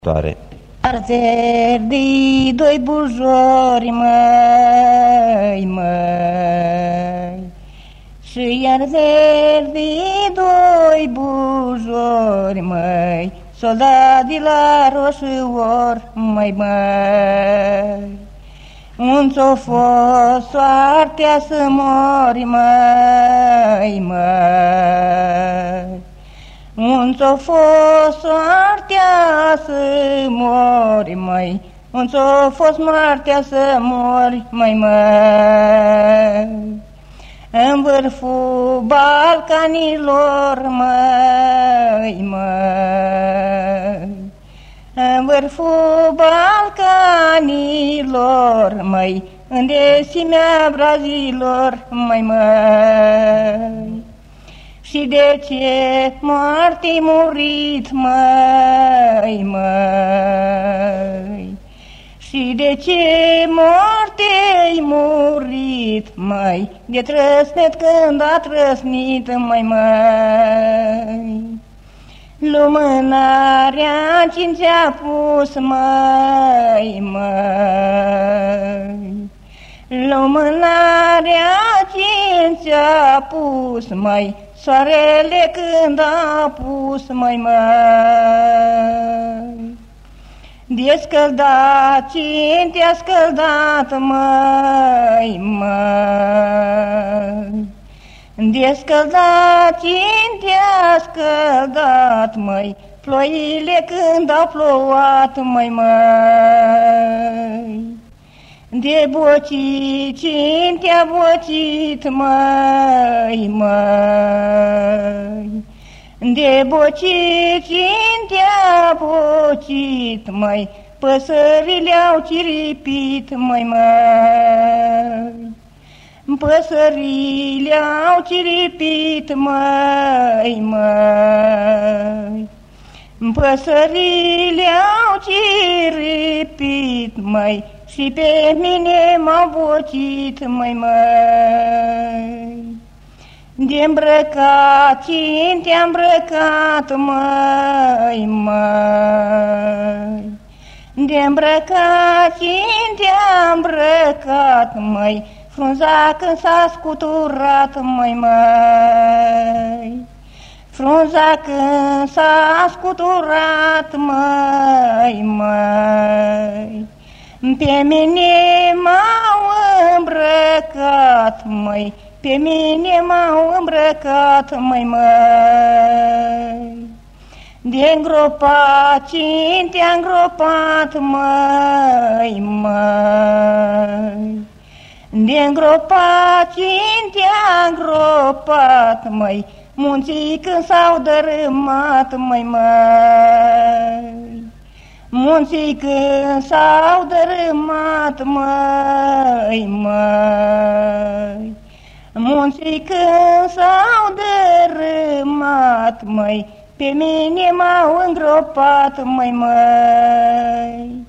Arzer de doi bujori, măi, și arzer de doi bujori, măi, soldati la roșior, măi. Un-ți-o fost soartea să mori, măi. Un-ți-o fost soartea să mori, măi. Un-ți-o fost moartea să mori, măi. În vârful Balcanilor, măi. În vârful Balcanilor, măi, în desimea brazilor, măi. Și de ce moarte-i murit, măi. Și de ce moarte-i murit, măi, de trăsnet când a trăsnit, măi. Lumânarea cine ți-a pus, măi. Lumânarea cine ți-a pus, măi, soarele când a pus, măi. De scăldat cine te-a scăldat, măi. De scăldat cine te-a scăldat, măi, ploile când au plouat, măi. De boci cine te-a bocit, măi. De boci cine te-a bocit, măi, păsările au ciripit, măi. Păsările au ciripit, măi. Păsările au ciripit, măi, și pe mine m-au bocit, măi. De îmbrăcat cine te-a îmbrăcat, măi. De îmbrăcat cine te-a îmbrăcat, măi, frunza când s-a scuturat, măi. Frunza când s-a scuturat, măi. Pe mine m-au îmbrăcat, măi. Pe mine m-au îmbrăcat, măi. De îngropat cine te-a îngropat, măi. De îngropat cine te-a îngropat, măi, munții când s-au dărâmat, măi. Munții când s-au dărâmat, măi. Munții când s-au dărâmat, măi, pe mine m-au îngropat, măi.